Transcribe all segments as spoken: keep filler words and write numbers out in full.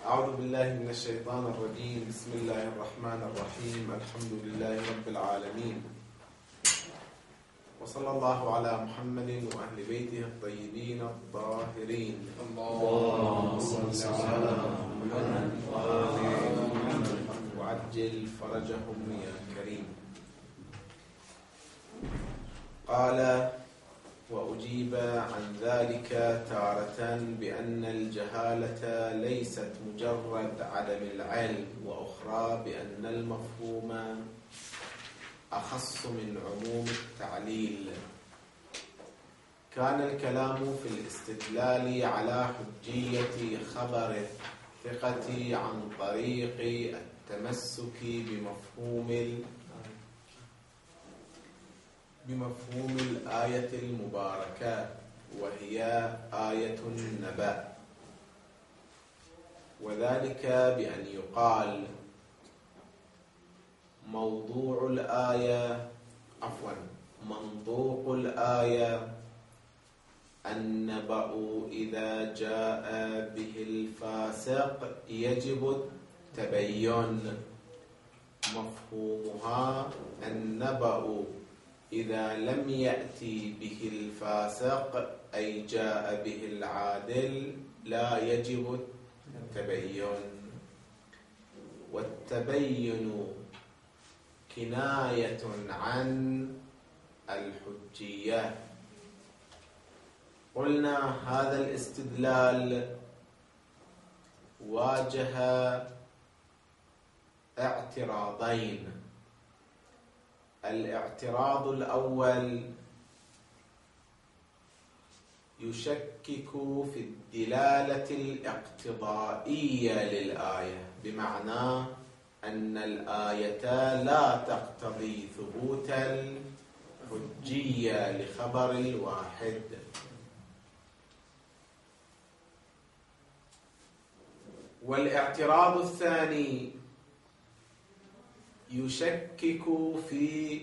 أعوذ بالله من الشيطان الرجيم. بسم الله الرحمن الرحيم. الحمد لله رب العالمين، وصلى الله على محمد وأهل بيته الطيبين الطاهرين. اللهم صل على محمد وآل محمد وعجل فرجهم يا كريم. قال: وأجيب عن ذلك تارة بأن الجهالة ليست مجرد عدم العلم، وأخرى بأن المفهوم أخص من عموم التعليل. كان الكلام في الاستدلال على حجية خبر الثقة عن طريق التمسك بمفهوم بمفهوم الآية المباركة، وهي آية النبأ، وذلك بأن يقال موضوع الآية عفوا منطوق الآية النبأ إذا جاء به الفاسق يجب التبين. مفهومها النبأ إذا لم يأتي به الفاسق أي جاء به العادل لا يجب التبين. والتبين كناية عن الحجية. قلنا هذا الاستدلال واجه اعتراضين. الاعتراض الأول يشكك في الدلالة الاقتضائية للآية، بمعنى أن الآية لا تقتضي ثبوت الحجية لخبر الواحد. والاعتراض الثاني يشكك في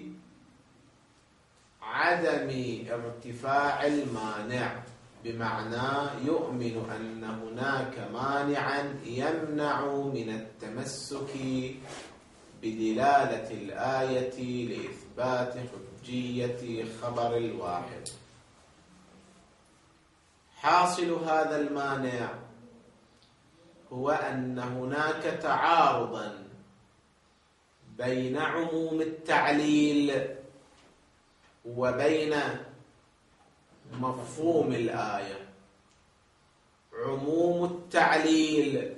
عدم ارتفاع المانع، بمعنى يؤمن أن هناك مانعا يمنع من التمسك بدلالة الآية لإثبات حجية خبر الواحد. حاصل هذا المانع هو أن هناك تعارضا بين عموم التعليل وبين مفهوم الآية. عموم التعليل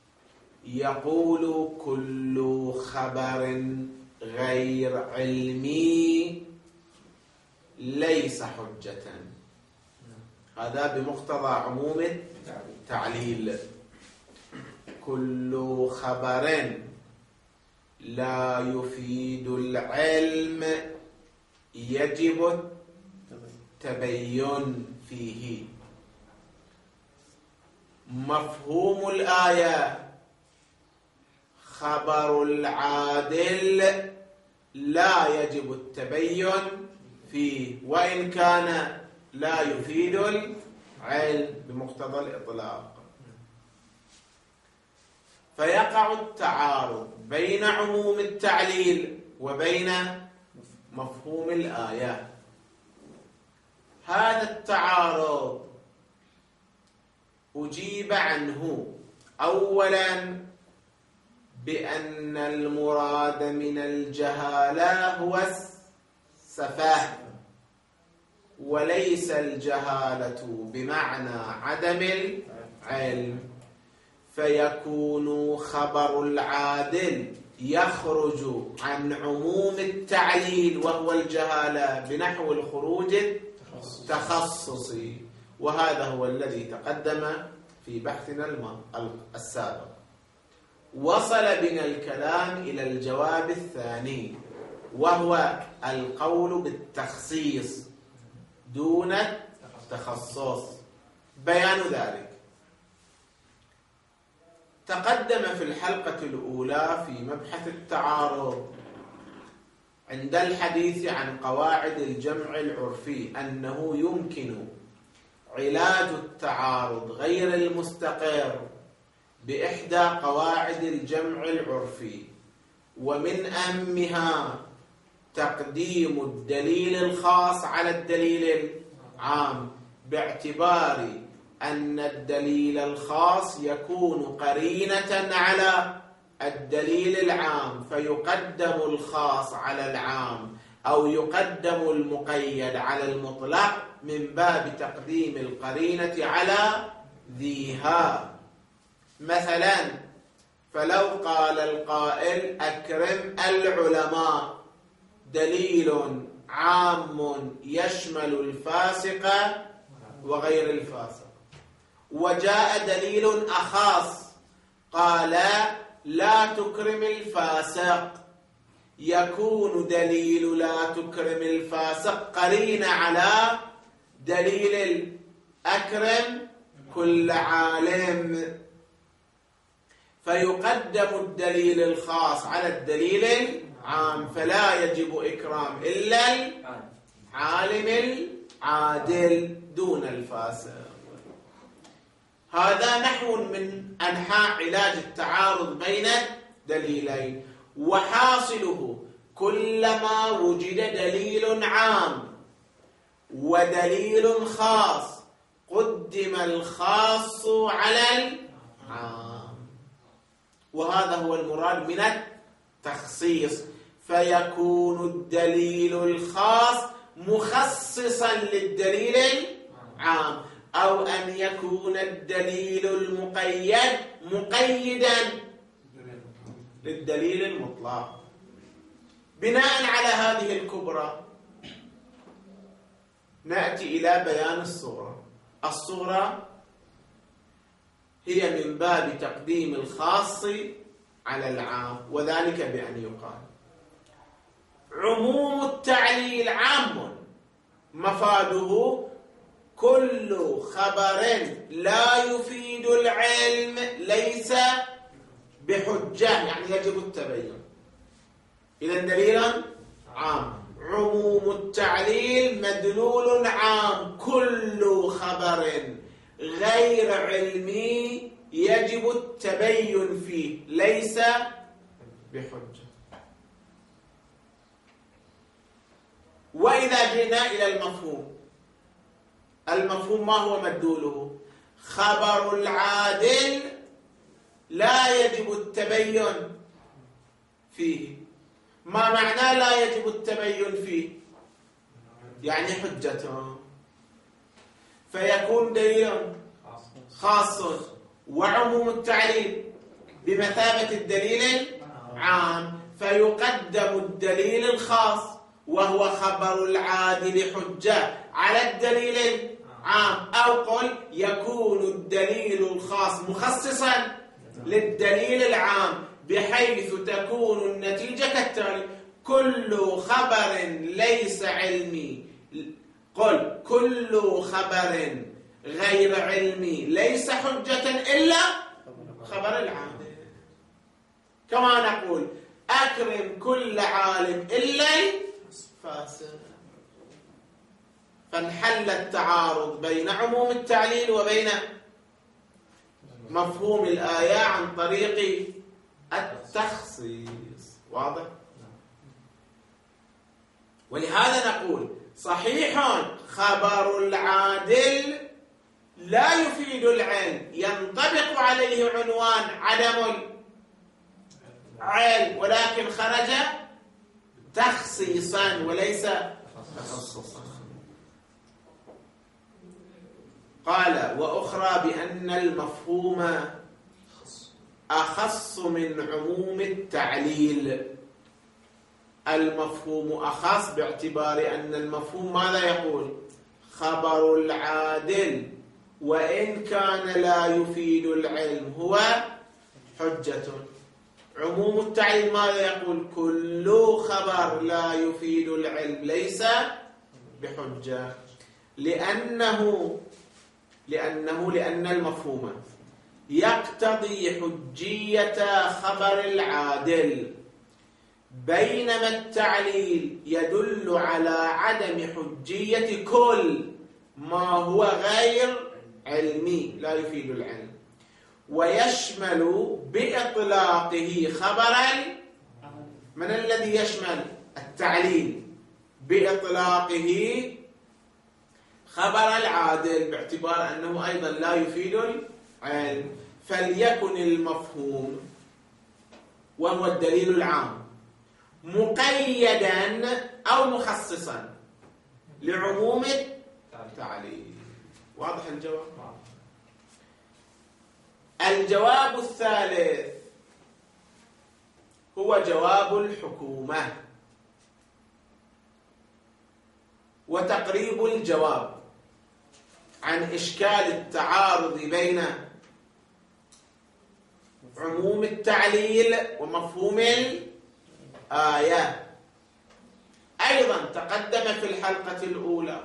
يقول كل خبر غير علمي ليس حجة. هذا بمقتضى عموم التعليل. كل خبر لا يفيد العلم يجب التبين فيه. مفهوم الآية خبر العادل لا يجب التبين فيه، وإن كان لا يفيد العلم بمقتضى الإطلاق. فيقع التعارض بين عموم التعليل وبين مفهوم الآية. هذا التعارض أجيب عنه أولا بأن المراد من الجهالة هو السفاهة، وليس الجهالة بمعنى عدم العلم، فيكون خبر العادل يخرج عن عموم التعليل وهو الجهالة بنحو الخروج التخصصي، وهذا هو الذي تقدم في بحثنا السابق. وصل بنا الكلام إلى الجواب الثاني، وهو القول بالتخصيص دون التخصص. بيان ذلك تقدم في الحلقة الأولى في مبحث التعارض عند الحديث عن قواعد الجمع العرفي أنه يمكن علاج التعارض غير المستقر بإحدى قواعد الجمع العرفي، ومن أهمها تقديم الدليل الخاص على الدليل العام، باعتبار أن الدليل الخاص يكون قرينة على الدليل العام، فيقدم الخاص على العام أو يقدم المقيد على المطلق من باب تقديم القرينة على ذيها. مثلا فلو قال القائل أكرم العلماء، دليل عام يشمل الفاسق وغير الفاسق، وجاء دليل أخص قال لا تكرم الفاسق، يكون دليل لا تكرم الفاسق قرين على دليل الأكرم كل عالم، فيقدم الدليل الخاص على الدليل العام، فلا يجب إكرام إلا العالم العادل دون الفاسق. هذا نحو من أنحاء علاج التعارض بين دليلين، وحاصله كلما وجد دليل عام ودليل خاص قدم الخاص على العام، وهذا هو المراد من التخصيص، فيكون الدليل الخاص مخصصا للدليل العام، أو أن يكون الدليل المقيد مقيدا للدليل المطلق. بناء على هذه الكبرى نأتي إلى بيان الصورة. الصورة هي من باب تقديم الخاص على العام، وذلك بأن يقال عموم التعليل عام، مفاده كل خبر لا يفيد العلم ليس بحجة، يعني يجب التبين. إذا دليل عام، عموم التعليل مدلول عام، كل خبر غير علمي يجب التبين فيه ليس بحجة. وإذا جئنا إلى المفهوم، المفهوم ما هو مدلوله؟ خبر العادل لا يجب التبين فيه. ما معنى لا يجب التبين فيه؟ يعني حجته، فيكون دليل خاص، وعموم التعليل بمثابة الدليل العام، فيقدم الدليل الخاص وهو خبر العادل حجة على الدليل العام، أو قل يكون الدليل الخاص مخصصا للدليل العام، بحيث تكون النتيجة كالتالي: كل خبر ليس علمي، قل كل خبر غير علمي ليس حجة إلا خبر العادل. كما نقول أكرم كل عالم إلا الفاسق. فانحل التعارض بين عموم التعليل وبين مفهوم الآية عن طريق التخصيص. واضح؟ ولهذا نقول صحيح خبر العادل لا يفيد العلم، ينطبق عليه عنوان عدم العلم، ولكن خرج تخصيصا وليس تخصصا. قال وأخرى بأن المفهوم أخص من عموم التعليل. المفهوم أخص باعتبار أن المفهوم ماذا يقول؟ خبر العادل وإن كان لا يفيد العلم هو حجة. عموم التعليل ماذا يقول؟ كل خبر لا يفيد العلم ليس بحجة، لأنه لأنه لأن المفهوم يقتضي حجية خبر العادل، بينما التعليل يدل على عدم حجية كل ما هو غير علمي لا يفيد العلم. ويشمل بإطلاقه خبرا. من الذي يشمل التعليل بإطلاقه؟ خبر العادل، باعتبار أنه أيضا لا يفيد العلم. فليكن المفهوم وهو الدليل العام مقيدا أو مخصصا لعموم التعليل. واضح الجواب؟ الجواب الثالث هو جواب الحكومة، وتقريب الجواب عن إشكال التعارض بين عموم التعليل ومفهوم الآية. أيضا تقدم في الحلقة الأولى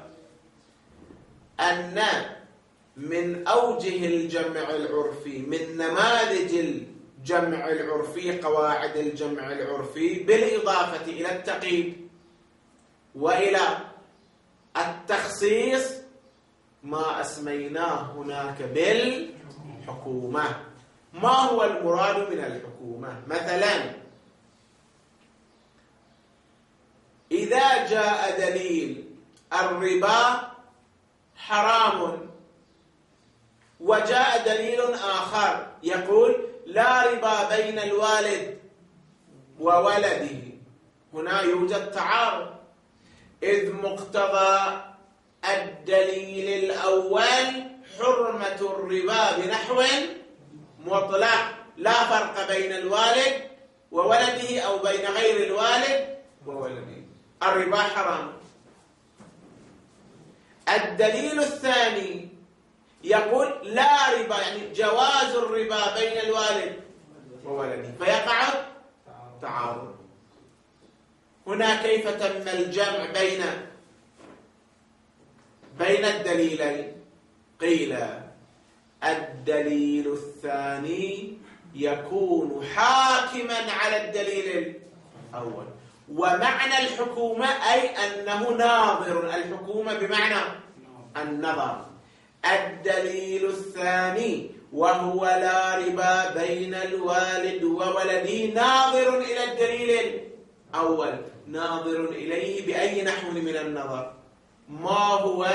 أن من أوجه الجمع العرفي، من نماذج الجمع العرفي، قواعد الجمع العرفي بالإضافة إلى التقييد وإلى التخصيص، ما أسميناه هناك بالحكومة. ما هو المراد من الحكومة؟ مثلا إذا جاء دليل الربا حرام وجاء دليل آخر يقول لا ربا بين الوالد وولده، هنا يوجد تعارض، إذ مقتضى الدليل الأول حرمة الربا بنحو مطلق، لا فرق بين الوالد وولده أو بين غير الوالد وولده، الربا حرام. الدليل الثاني يقول لا ربا، يعني جواز الربا بين الوالد وولده، فيقع تعارض. هنا كيف تم الجمع بين بين الدليلين؟ قيل الدليل الثاني يكون حاكما على الدليل الأول. ومعنى الحكومة أي أنه ناظر، الحكومة بمعنى النظر. الدليل الثاني وهو لا ربا بين الوالد وولده ناظر إلى الدليل الأول، ناظر إليه بأي نحو من النظر. ما هو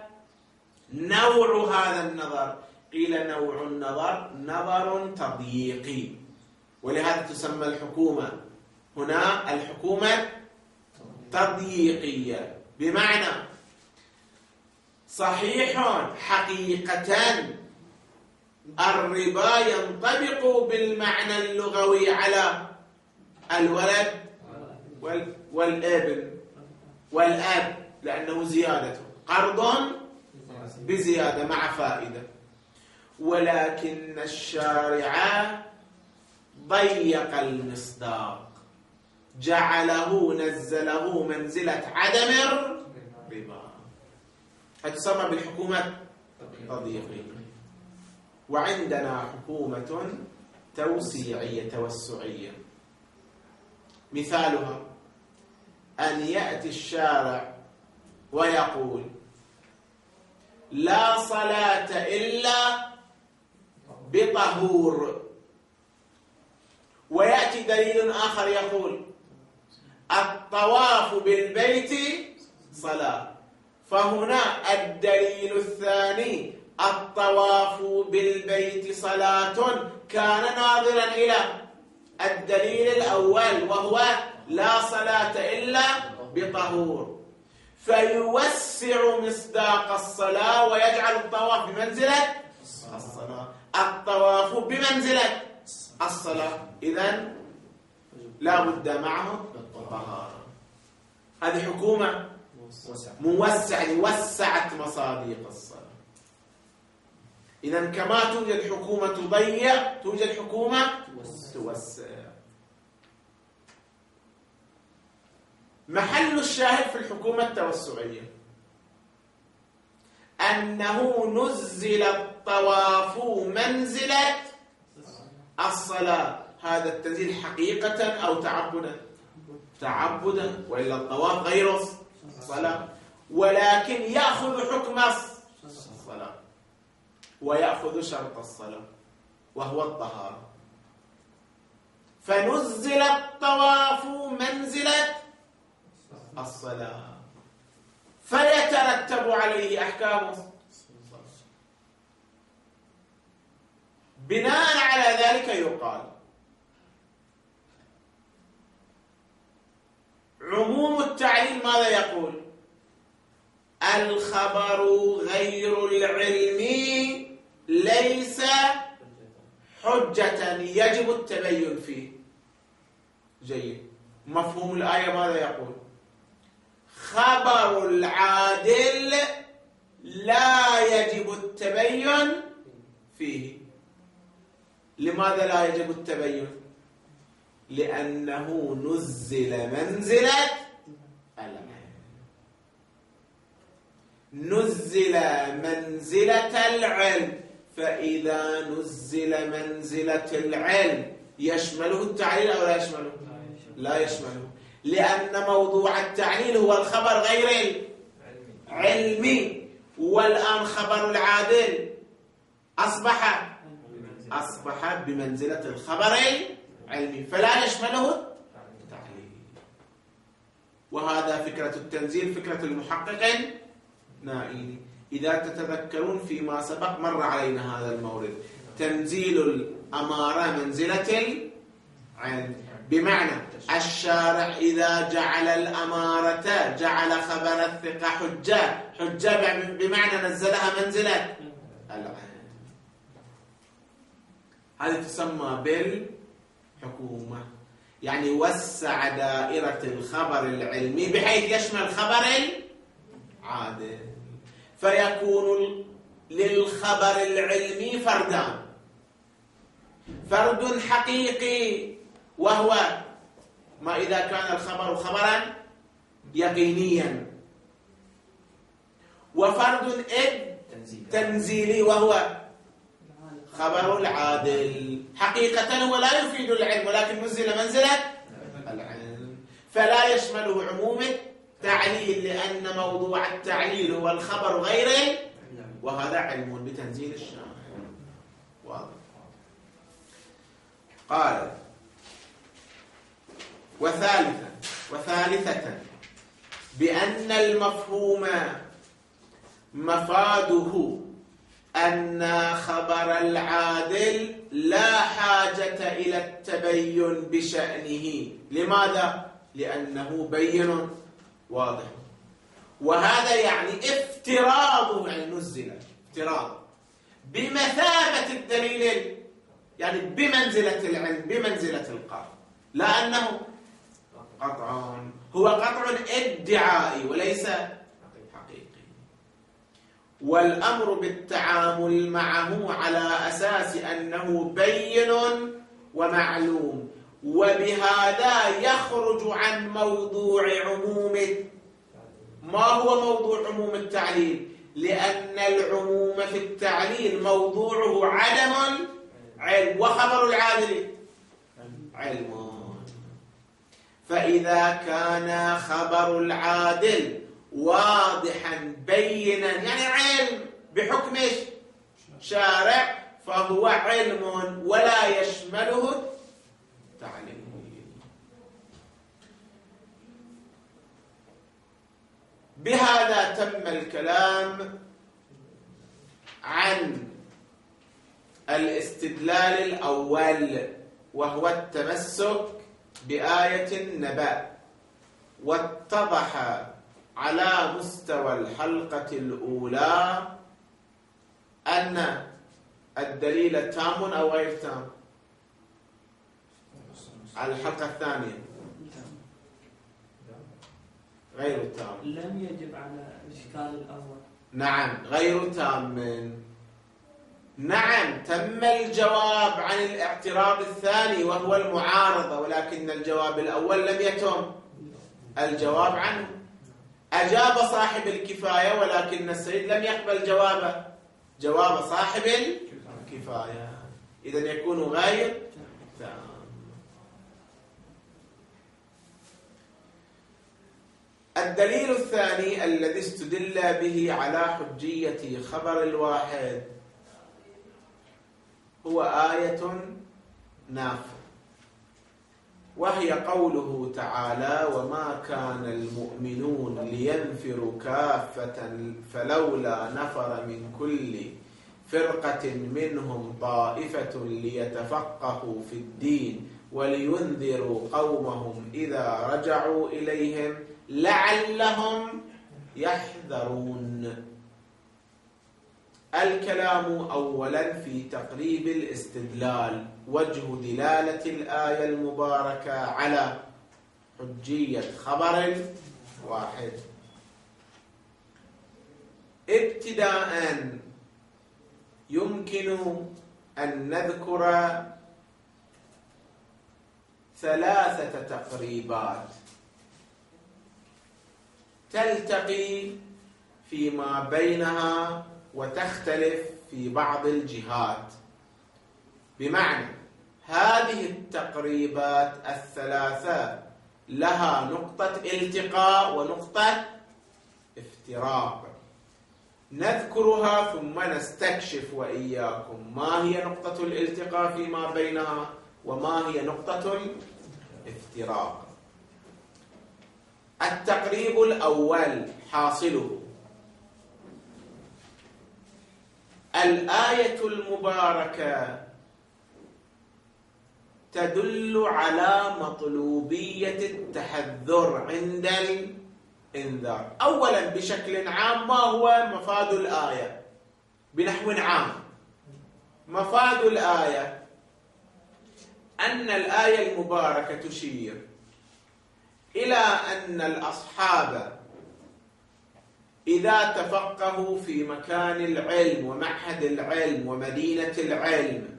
نوع هذا النظر؟ قيل نوع النظر نظر تضييقي، ولهذا تسمى الحكومة هنا الحكومة تضييقية، بمعنى صحيح حقيقة الربا ينطبق بالمعنى اللغوي على الولد والابن والأب، لأنه زيادته قرض بزيادة مع فائدة، ولكن الشارع ضيق المصداق، جعله نزله منزلة عدم الربا، فتسمى بالحكومة تضييقية. وعندنا حكومة توسيعية توسعية، مثالها أن يأتي الشارع ويقول لا صلاة إلا بطهور، ويأتي دليل آخر يقول الطواف بالبيت صلاة، فهنا الدليل الثاني الطواف بالبيت صلاة كان ناظرا إلى الدليل الأول وهو لا صلاة إلا بطهور، فيوسع مصداق الصلاة ويجعل الطواف بمنزلة الصلاة، الطواف بمنزلة الصلاة، إذن لا بد معه الطهارة. هذه حكومة موسعة، وسعت مصادق الصلاة. إذن كما توجد حكومة تضيق توجد حكومة توسع. محل الشاهد في الحكومة التوسعية أنه نزل الطواف منزلة الصلاة. هذا التنزيل حقيقة أو تعبدا؟ تعبدا، وإلا الطواف غير الصلاة، ولكن يأخذ حكم الصلاة ويأخذ شرط الصلاة. وهو الطهارة، فنزل الطواف منزلة الصلاة فيترتب عليه أحكامه. بناء على ذلك يقال عموم التعليل ماذا يقول؟ الخبر غير العلمي ليس حجة يجب التبين فيه. جيد. مفهوم الآية ماذا يقول؟ خبر العادل لا يجب التبين فيه. لماذا لا يجب التبين؟ لأنه نزل منزلة العلم. نزل منزلة العلم، فإذا نزل منزلة العلم يشمله التعليل أو لا يشمله؟ لا يشمله، لأن موضوع التعليل هو الخبر غير العلمي، والآن خبر العادل أصبح أصبح بمنزلة الخبر العلمي فلا يشمله التعليل. وهذا فكرة التنزيل، فكرة المحقق نائيني. إذا تتذكرون فيما سبق مر علينا هذا المورد، تنزيل الأمارة منزلة العلم، بمعنى الشارع إذا جعل الأمارة جعل خبر الثقة حجة، حجة بمعنى نزلها منزلة العلم. هذه تسمى بالحكومة، يعني وسع دائرة الخبر العلمي بحيث يشمل خبر العادل، فيكون للخبر العلمي فردان: فرد حقيقي وهو ما إذا كان الخبر خبرا يقينيا، وفرد تنزيلي وهو خبر العادل. حقيقة هو لا يفيد العلم ولكن نزل منزلة العلم، فلا يشمله عموم التعليل، لأن موضوع التعليل هو الخبر غير، وهذا علم بتنزيل الشارع. واضح. قال: وثالثا وثالثة بأن المفهوم مفاده أن خبر العادل لا حاجة إلى التبين بشأنه. لماذا؟ لأنه بين واضح. وهذا يعني افتراضه، يعني نزل افتراض بمثابة الدليل، يعني بمنزلة العلم، بمنزلة القطع، لا أنه قطع، هو قطع ادعائي وليس حقيقي. والأمر بالتعامل معه على أساس أنه بين ومعلوم، وبهذا يخرج عن موضوع عموم. ما هو موضوع عموم التعليل؟ لأن العموم في التعليل موضوعه عدم علم، وخبر العادل علم. فإذا كان خبر العادل واضحا بينا، يعني علم بحكم شارع، فهو علم ولا يشمله تعليل. بهذا تم الكلام عن الاستدلال الأول، وهو التمسك بآية النبأ. واتضح على مستوى الحلقة الأولى أن الدليل تام أو غير تام. على الحلقة الثانية غير تام، لم يجب على الإشكال الأول. نعم غير تام. نعم تم الجواب عن الاعتراض الثاني وهو المعارضة، ولكن الجواب الأول لم يتم الجواب عنه. أجاب صاحب الكفاية ولكن السيد لم يقبل جوابه، جواب صاحب الكفاية، إذن يكون غير تام. الدليل الثاني الذي استدل به على حجية خبر الواحد هو آية نافذة، وهي قوله تعالى: وما كان المؤمنون لينفروا كافة فلولا نفر من كل فرقة منهم طائفة ليتفقهوا في الدين ولينذروا قومهم إذا رجعوا إليهم لعلهم يحذرون. الكلام أولا في تقريب الاستدلال. وجه دلالة الآية المباركة على حجية خبر واحد. ابتداء يمكن أن نذكر ثلاثة تقريبات تلتقي فيما بينها وتختلف في بعض الجهات، بمعنى هذه التقريبات الثلاثة لها نقطة التقاء ونقطة افتراق، نذكرها ثم نستكشف وإياكم ما هي نقطة الالتقاء فيما بينها وما هي نقطة الافتراق. التقريب الأول حاصله: الآية المباركة تدل على مطلوبية التحذر عند الإنذار. أولا بشكل عام، ما هو مفاد الآية؟ بنحو عام مفاد الآية أن الآية المباركة تشير إلى أن الأصحاب إذا تفقهوا في مكان العلم ومعهد العلم ومدينة العلم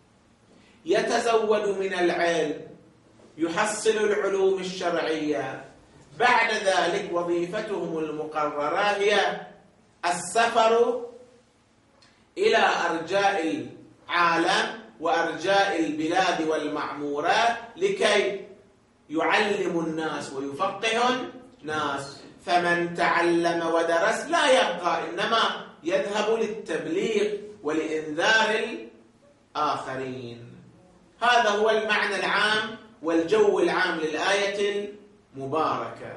يتزود من العلم، يحصل العلوم الشرعية، بعد ذلك وظيفتهم المقررة هي السفر إلى أرجاء العالم وأرجاء البلاد والمعمورات لكي يعلم الناس ويفقه الناس. فمن تعلم ودرس لا يبقى، إنما يذهب للتبليغ ولإنذار الآخرين. هذا هو المعنى العام والجو العام للآية المباركة.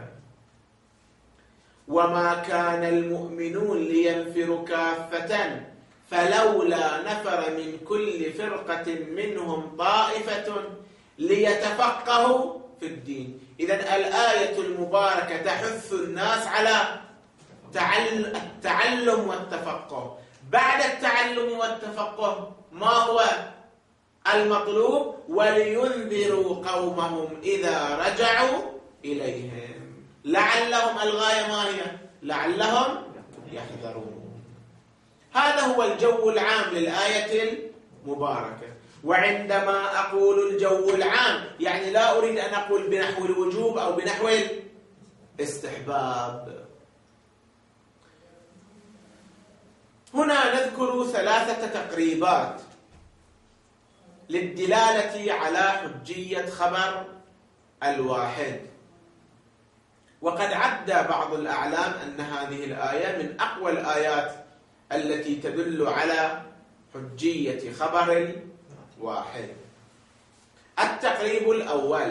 وما كان المؤمنون لينفروا كافة فلولا نفر من كل فرقة منهم طائفة ليتفقهوا في الدين. إذن الآية المباركة تحث الناس على التعلم والتفقه. بعد التعلم والتفقه ما هو المطلوب؟ ولينذروا قومهم إذا رجعوا إليهم لعلهم، الغاية ما هي؟ لعلهم يحذرون. هذا هو الجو العام للآية المباركة. وعندما أقول الجو العام يعني لا أريد أن أقول بنحو الوجوب أو بنحو الاستحباب. هنا نذكر ثلاثة تقريبات للدلالة على حجية خبر الواحد. وقد عد بعض الأعلام أن هذه الآية من أقوى الآيات التي تدل على حجية خبر واحد. التقريب الأول: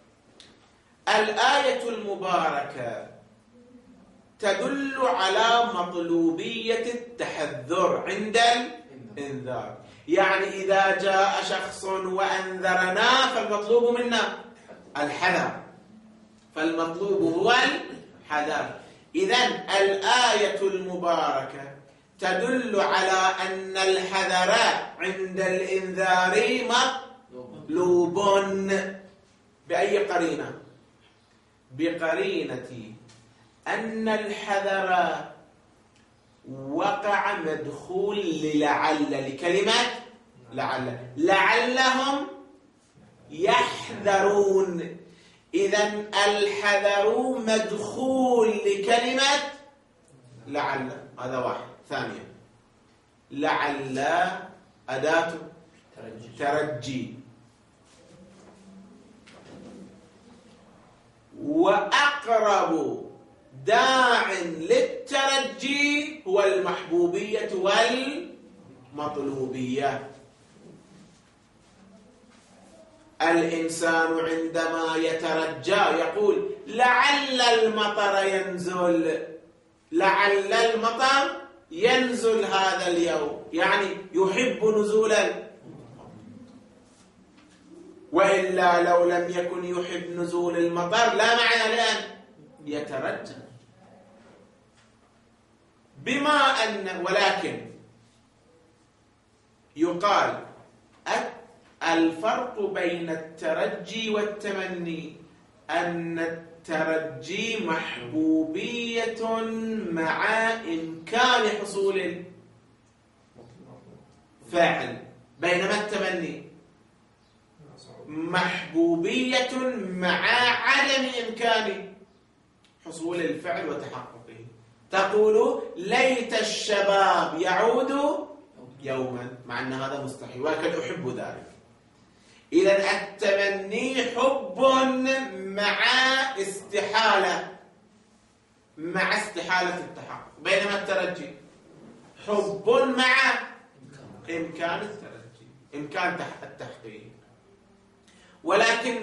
الآية المباركة تدل على مطلوبية التحذر عند الإنذار. يعني إذا جاء شخص وأنذرنا فالمطلوب منا الحذر، فالمطلوب هو الحذر. إذن الآية المباركة تدل على أن الحذر عند الإنذار مطلوب. بأي قرينة؟ بقرينة أن الحذر وقع مدخول للعل، لكلمة لعل، لعلهم يحذرون. إذن الحذر مدخول لكلمة لعل، هذا واحد. ثانيا، لعل أداة ترجي، وأقرب داع للترجي هو المحبوبية والمطلوبية. الإنسان عندما يترجى يقول لعل المطر ينزل، لعل المطر ينزل هذا اليوم، يعني يحب نزول، وإلا لو لم يكن يحب نزول المطر لا معنى لأن يترجى. بما أن ولكن يقال الفرق بين الترجي والتمني أن الترجي محبوبية مع إمكان حصول الفاعل، بينما التمني محبوبية مع عدم إمكان حصول الفعل وتحققه. تقول ليت الشباب يعود يوما، مع أن هذا مستحيل ولكن أحب ذلك. إذن التمني حب مع استحالة، مع استحالة التحقق، بينما الترجي حب مع إمكان الترجي، إمكان التحقيق. ولكن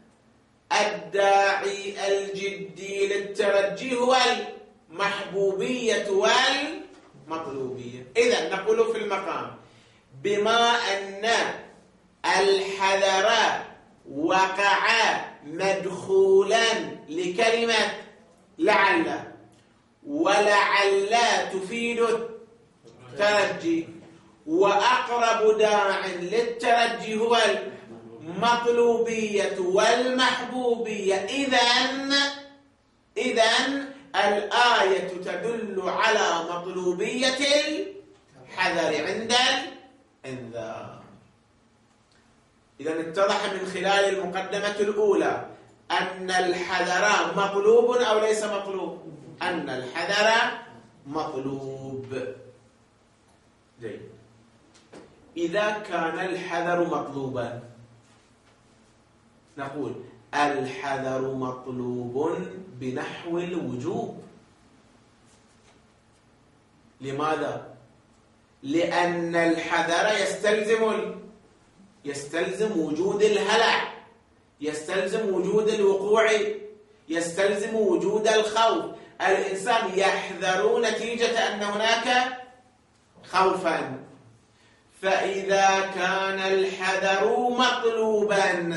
الداعي الجدي للترجي هو المحبوبية والمطلوبية. إذن نقول في المقام بما أن الحذر وقع مدخولا لكلمة لعل، ولعل تفيد الترجي، وأقرب داع للترجي هو المطلوبية والمحبوبية. إذن إذن الآية تدل على مطلوبية الحذر عند الإنذار. إذن اتضح من خلال المقدمة الأولى أن الحذر مطلوب أو ليس مطلوب؟ أن الحذر مطلوب. جيد. إذا كان الحذر مطلوبا نقول الحذر مطلوب بنحو الوجوب. لماذا؟ لأن الحذر يستلزم يستلزم وجود الهلع، يستلزم وجود الوقوع، يستلزم وجود الخوف. الإنسان يحذر نتيجة أن هناك خوفا. فإذا كان الحذر مطلوبا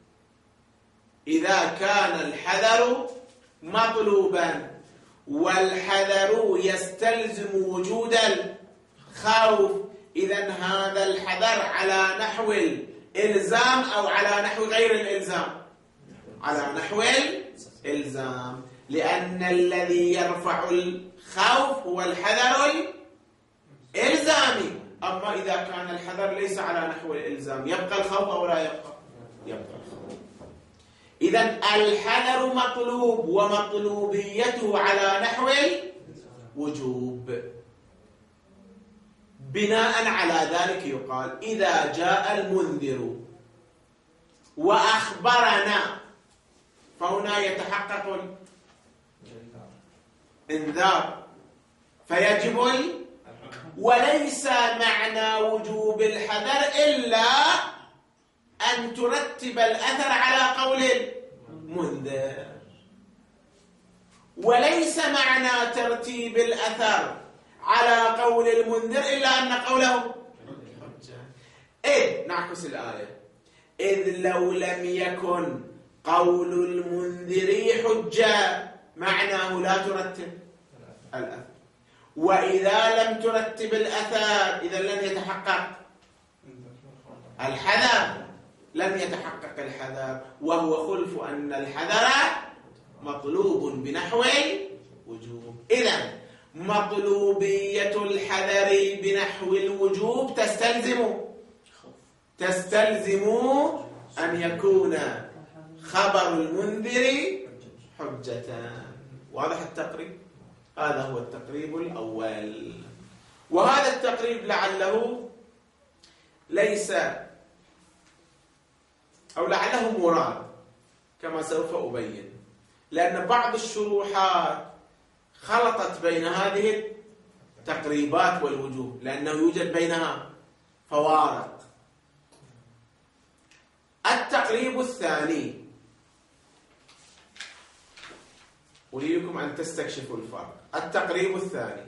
إذا كان الحذر مطلوبا والحذر يستلزم وجود الخوف، إذن هذا الحذر على نحو الإلزام أو على نحو غير الإلزام؟ على نحو الإلزام، لأن الذي يرفع الخوف هو الحذر الإلزامي. أما إذا كان الحذر ليس على نحو الإلزام يبقى الخوف أو لا يبقى؟ يبقى الخوف. إذن الحذر مطلوب ومطلوبيته على نحو الوجوب. بناء على ذلك يقال إذا جاء المنذر وأخبرنا فهنا يتحقق الإنذار فيجب، وليس معنى وجوب الحذر إلا أن ترتب الأثر على قول المنذر، وليس معنى ترتيب الأثر على قول المنذر إلا أن قوله حجة. إذ نعكس الآية، إذ لو لم يكن قول المنذر حجة معناه لا ترتب الأثر، وإذا لم ترتب الأثر إذا لن يتحقق الحذر، لم يتحقق الحذر، وهو خلف أن الحذر مطلوب بنحو الوجوب. إذن مطلوبية الحذر بنحو الوجوب تستلزم تستلزم أن يكون خبر المنذر حجة. واضح التقريب؟ هذا هو التقريب الأول. وهذا التقريب لعله ليس أو لعله مراد كما سوف أبين، لأن بعض الشروحات خلطت بين هذه التقريبات والوجوه لأنه يوجد بينها فوارق. التقريب الثاني، أريدكم أن تستكشفوا الفرق. التقريب الثاني،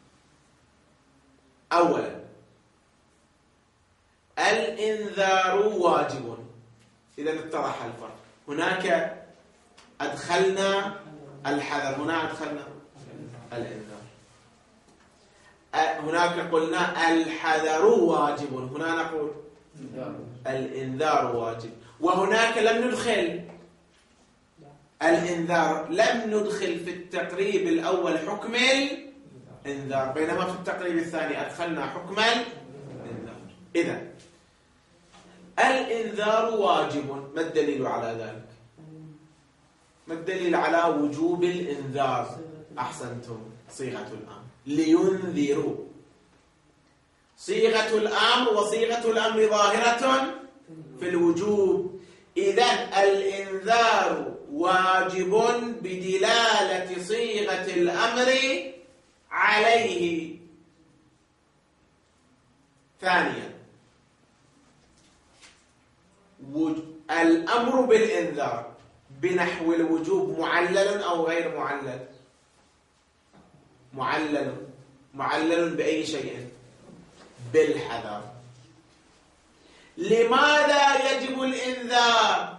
أولا الإنذار واجب. إذا اتضح الفرق. هناك أدخلنا الحذر، هنا أدخلنا الإنذار. هناك قلنا الحذر واجب، هنا نقول الإنذار واجب. وهناك لم ندخل الإنذار، لم ندخل في التقريب الأول حكم الإنذار، بينما في التقريب الثاني أدخلنا حكم الإنذار. إذن الإنذار واجب. ما الدليل على ذلك؟ ما الدليل على وجوب الإنذار؟ أحسنتم، صيغة الأمر، لينذروا. صيغة الأمر وصيغة الأمر ظاهرة في الوجوب. إذن الإنذار واجب بدلالة صيغة الأمر عليه. ثانيا، الأمر بالإنذار بنحو الوجوب معلل أو غير معلل؟ معلل. معلل بأي شيء؟ بالحذر. لماذا يجب الإنذار؟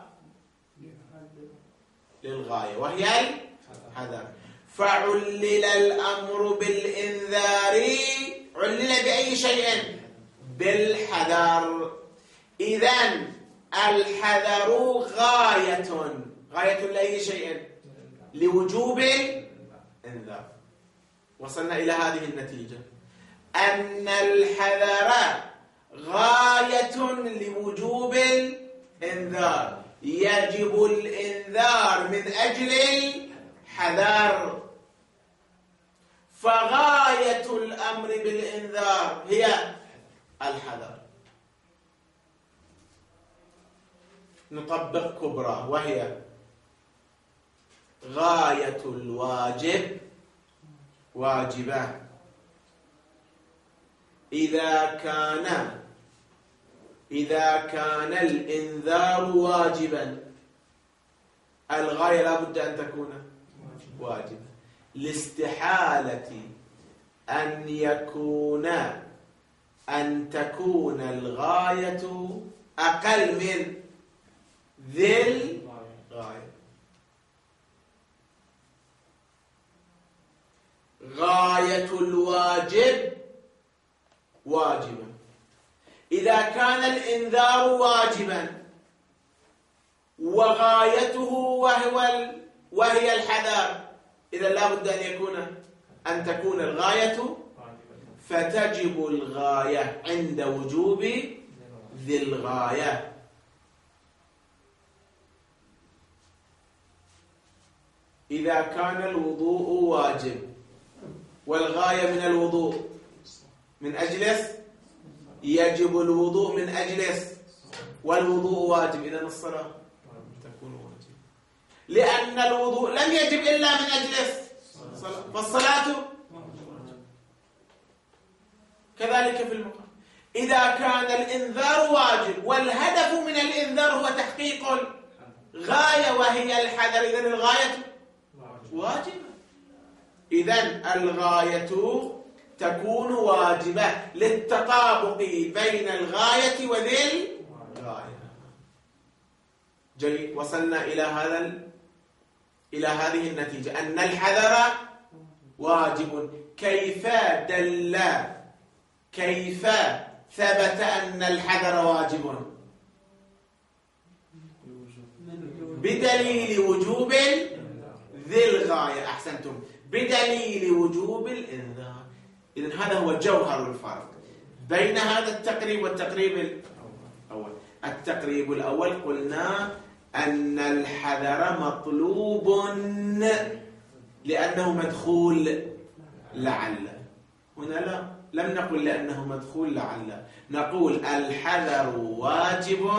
للغاية وهي الحذر. فعلل الأمر بالإنذار، علل بأي شيء؟ بالحذر. إذن الحذر غاية، غاية لأي شيء؟ لوجوب الإنذار. وصلنا إلى هذه النتيجة، أن الحذر غاية لوجوب الإنذار. يجب الإنذار من أجل الحذر. فغاية الأمر بالإنذار هي الحذر. نطبق كبرى، وهي غاية الواجب واجبة إذا كان إذا كان الإنذار واجبا. الغاية لا بد أن تكون واجبة، لاستحالة أن يكون أن تكون الغاية أقل من ذي الغاية. غاية الواجب واجبا إذا كان الإنذار واجبا، وغايته وهو وهي الحذر، إذا لا بد أن يكون أن تكون الغاية، فتجب الغاية عند وجوب ذي الغاية. إذا كان الوضوء واجب والغاية من الوضوء من أجلس، يجب الوضوء من أجلس، والوضوء واجب، إذن الصلاة تكون واجب، لأن الوضوء لم يجب إلا من أجلس، فالصلاة كذلك في المقام. إذا كان الإنذار واجب والهدف من الإنذار هو تحقيق الغاية وهي الحذر، إذن الغاية واجبة. إذن الغاية تكون واجبة للتطابق بين الغاية وذي الغاية. جيد، وصلنا إلى هذا إلى هذه النتيجة، أن الحذر واجب. كيف دل كيف ثبت أن الحذر واجب؟ بدليل وجوب ذي الغاية. أحسنتم، بدليل وجوب الإنذار. إذن هذا هو جوهر الفرق بين هذا التقريب والتقريب الأول. التقريب الأول قلنا أن الحذر مطلوب لأنه مدخول لعل. هنا لا، لم نقل لأنه مدخول لعل، نقول الحذر واجب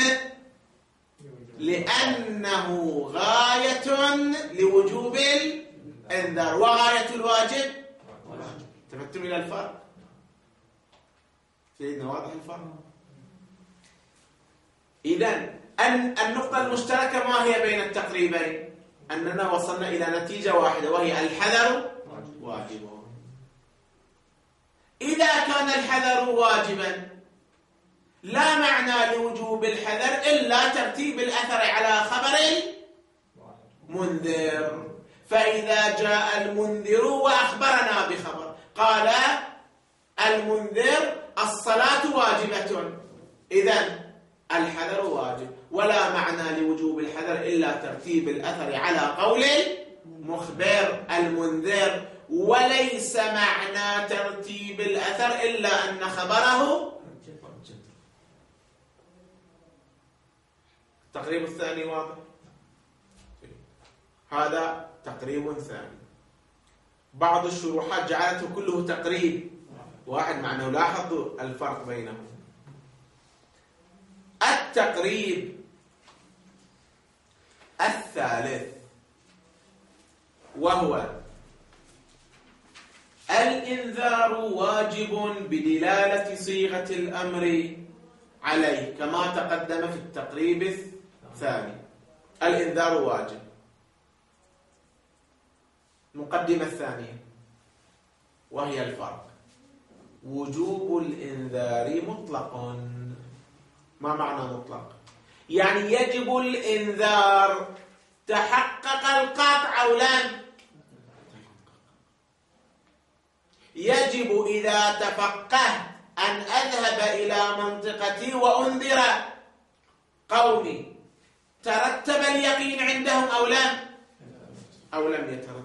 لأنه غاية لوجوب الإنذار، وغاية الواجب. تفتم إلى الفرق؟ سيدنا واضح الفرق؟ إذن أن النقطة المشتركة ما هي بين التقريبين؟ أننا وصلنا إلى نتيجة واحدة وهي الحذر واجب. إذا كان الحذر واجبا لا معنى لوجوب الحذر إلا ترتيب الأثر على خبر المنذر. فإذا جاء المنذر وأخبرنا بخبر قال المنذر الصلاة واجبة، إذن الحذر واجب، ولا معنى لوجوب الحذر إلا ترتيب الأثر على قول المخبر المنذر، وليس معنى ترتيب الأثر إلا أن خبره. التقريب الثاني واضح؟ هذا تقريب ثاني. بعض الشروحات جعلته كله تقريب واحد معناه، لاحظوا الفرق بينهم. التقريب الثالث وهو الإنذار واجب بدلالة صيغة الأمر عليه كما تقدم في التقريب الثاني. الإنذار واجب. المقدمة الثانية وهي الفرق. وجوب الإنذار مطلق. ما معنى مطلق؟ يعني يجب الإنذار. تحقق القطع أو لم؟ يجب إذا تفقهت أن أذهب إلى منطقتي وأنذر قومي، ترتب اليقين عندهم أو لم؟ أو لم يترتب.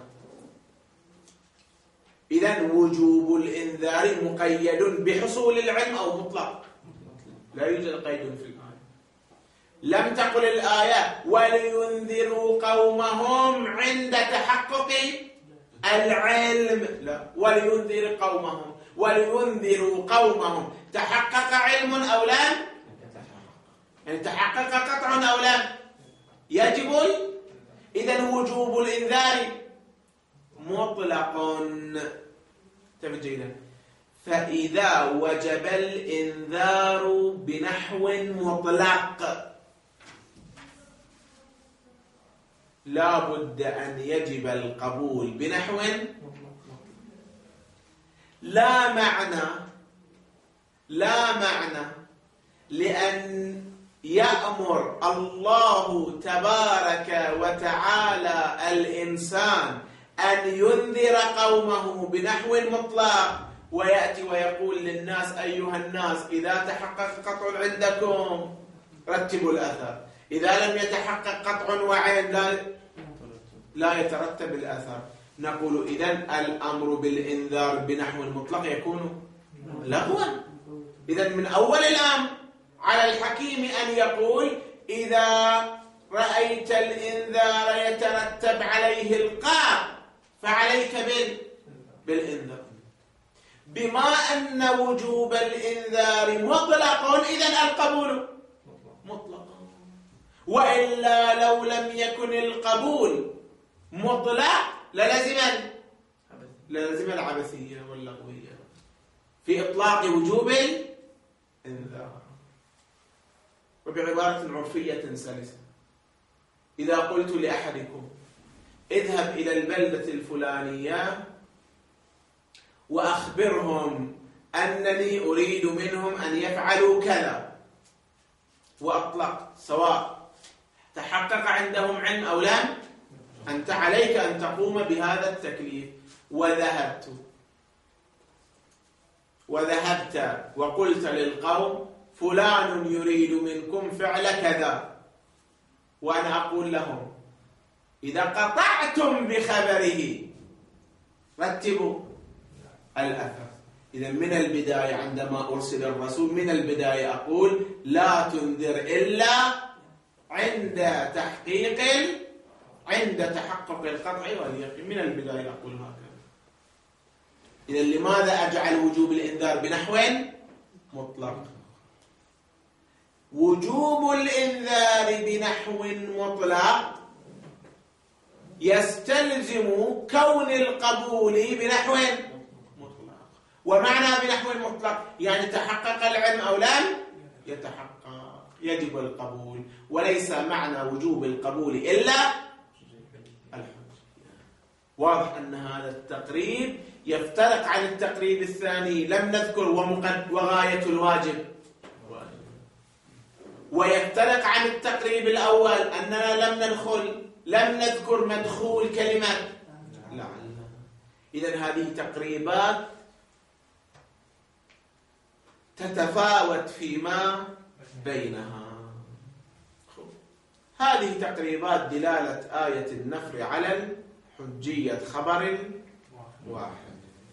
إذن وجوب الإنذار مقيد بحصول العلم أو مطلق؟ لا يوجد قيد في الآية. لم تقل الآية ولينذروا قومهم عند تحقق العلم، لا، ولينذر قومهم، ولينذروا قومهم تحقق علم أو لم؟ يعني تحقق قطع أو لم؟ يجب. إذن وجوب الإنذار مطلق. تفجينا. فإذا وجب الإنذار بنحو مطلق لا بد أن يجب القبول بنحو لا معنى لا معنى لأن يأمر الله تبارك وتعالى الإنسان أن ينذر قومه بنحو مطلق ويأتي ويقول للناس أيها الناس إذا تحقق قطع عندكم رتبوا الأثر، إذا لم يتحقق قطع وعين لا لا يترتب الأثر. نقول إذن الأمر بالإنذار بنحو مطلق يكون لغوا. إذن من أول الأمر على الحكيم أن يقول إذا رأيت الإنذار يترتب عليه القطع فعليك بالإنذار. بما أن وجوب الإنذار مطلق إذن القبول مطلق، وإلا لو لم يكن القبول مطلق للزم للزم العبثية واللغوية في إطلاق وجوب الإنذار. وبعبارة عرفية سلسة، إذا قلت لأحدكم اذهب إلى البلدة الفلانية وأخبرهم أنني أريد منهم أن يفعلوا كذا، وأطلقت سواء تحقق عندهم علم أو لم، أنت عليك أن تقوم بهذا التكليف. وذهبت وذهبت وقلت للقوم فلان يريد منكم فعل كذا، وأنا أقول لهم إذا قطعتم بخبره رتبوا الأثر. إذا من البداية عندما أرسل الرسول من البداية أقول لا تنذر إلا عند تحقيق عند تحقق القطع واليقين. من البداية أقول هكذا. إذا لماذا أجعل وجوب الإنذار بنحو مطلق؟ وجوب الإنذار بنحو مطلق يستلزم كون القبول بنحو مطلق. ومعنى بنحو مطلق يعني تحقق العلم أو لم يتحقق. يجب القبول، وليس معنى وجوب القبول إلا الحجة. واضح أن هذا التقريب يفترق عن التقريب الثاني، لم نذكر ومقد وغاية الواجب، ويفترق عن التقريب الأول أننا لم ندخل لم نذكر مدخول كلمة لعل. إذن هذه تقريبات تتفاوت فيما بينها. هذه تقريبات دلالة آية النفر على حجية خبر واحد.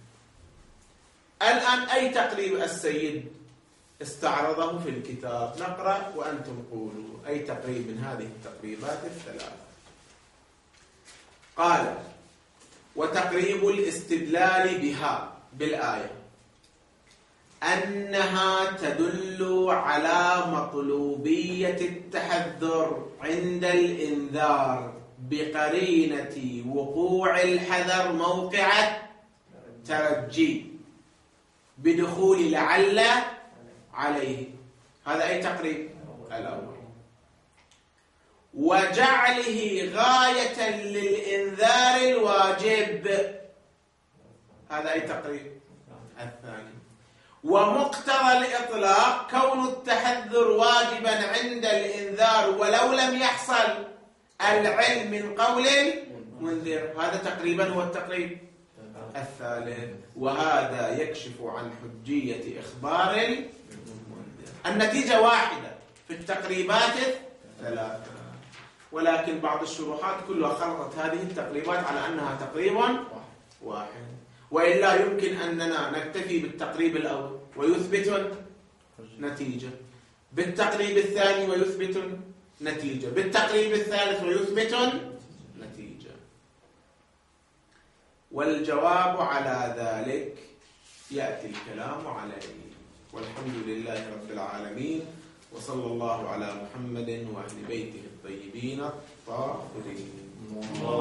الآن أي تقريب السيد استعرضه في الكتاب؟ نقرأ وأنتم قولوا أي تقريب من هذه التقريبات الثلاث. قال: وتقريب الاستدلال بها بالآية أنها تدل على مطلوبية التحذر عند الإنذار بقرينة وقوع الحذر موقع ترجي بدخول لعل عليه. هذا أي تقريب؟ الأول. وجعله غاية للإنذار الواجب. هذا أي تقريب؟ الثاني. ومقتضى الإطلاق كون التحذر واجبا عند الإنذار ولو لم يحصل العلم من قول المنذر. هذا تقريبا هو التقريب الثالث. وهذا يكشف عن حجية إخبار المنذر. النتيجة واحدة في التقريبات الثلاثة، ولكن بعض الشروحات كلها خلطت هذه التقريبات على أنها تقريب واحد، وإلا يمكن أننا نكتفي بالتقريب الأول ويثبت نتيجة، بالتقريب الثاني ويثبت نتيجة، بالتقريب الثالث ويثبت نتيجة. والجواب على ذلك يأتي الكلام عليه. والحمد لله رب العالمين، وصلى الله على محمد وأهل بيته الطيبين الطاهرين.